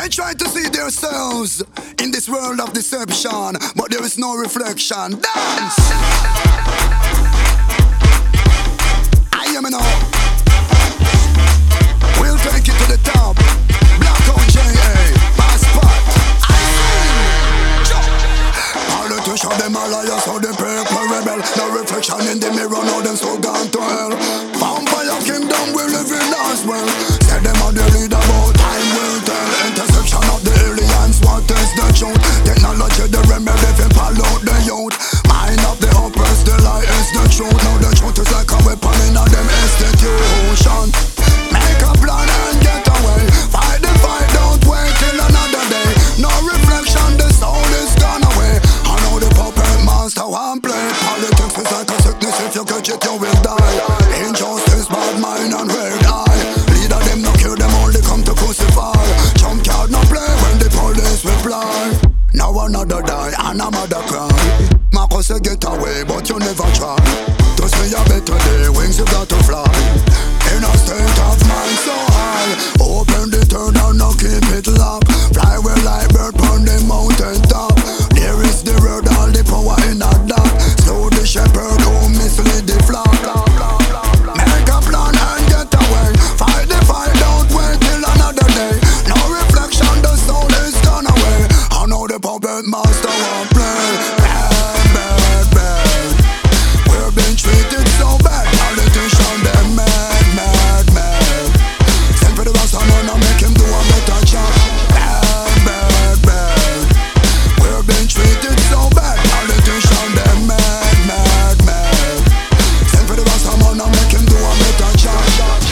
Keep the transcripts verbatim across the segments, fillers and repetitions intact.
try to see themselves in this world of deception, but there is no reflection. Dance! I am now. We'll take it to the top. Blackout J A, passport. I sing. Politicians, them are liars, so they people rebel. No reflection in the mirror, now them so gone to hell. Vampire kingdom, we live in as well. Say them are the leader, but time will tell. Intersection of the aliens, what is the truth? Technology, the remedy, they pollute the youth. Mind of the oppressed, the lie is the truth. Now the truth is like a weapon in a them institution. Make a plan and get away. Fight the fight, don't wait till another day. No reflection, the soul is gone away. I know the puppet master won't play. Politics is like a sickness, if you catch it you will die. Injustice, bad mind and red eye. Leader them no kill them, only come to crucify. Jump card no play when the police reply. Now another die and another cry. Marcus say get away but you never try. To see a better day, wings you got to fly. In a state of mind so high, open the turn and now keep it locked. Fly well like bird on the mountain top. There is the word, all the power in a dot. Slow the shepherd who mislead the flock. Make a plan and get away. Fight the fight, don't wait till another day. No reflection, the soul is gone away. I know the puppet master won't play. Bad, bad, bad. We're being treated so bad. Politicians, they're mad, mad, mad. Send for the rest of them and make him do a better job. Bad, bad, bad. We're being treated so bad. Politicians, they're mad, mad, mad. Send for the rest of them and make him do a better job.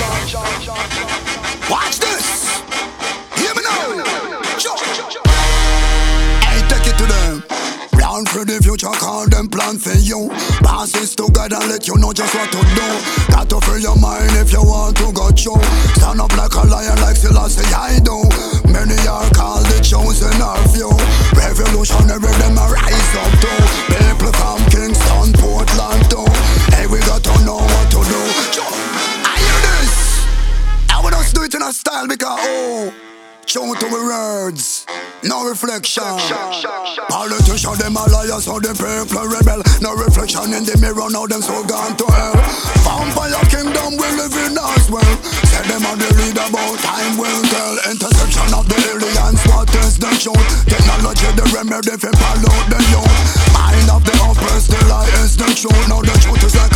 Watch this. Hear me now. Jump. Hey, take it to them. Plan for the future, call them plan for you. Pass this together and let you know just what to do. Got to free your mind if you want to go through. Stand up like a lion, like Selassie I do. Many are called the chosen are few. Revolutionary, them a rise up too. People from Kingston, Portland too. Hey, we got to know what to do. I hear this. I want us to do it in a style because oh, true to the words, no reflection. Politicians, them a liars, so the people rebel. No reflection in the mirror, now them so gone to hell. Vampire kingdom, we live in as well. Say them are the leader, but time will tell. Intersection of the aliens, what is the truth? Technology, the remedy, if pollute the youth. Mind of the oppressed, the lie is the truth. Now the truth is like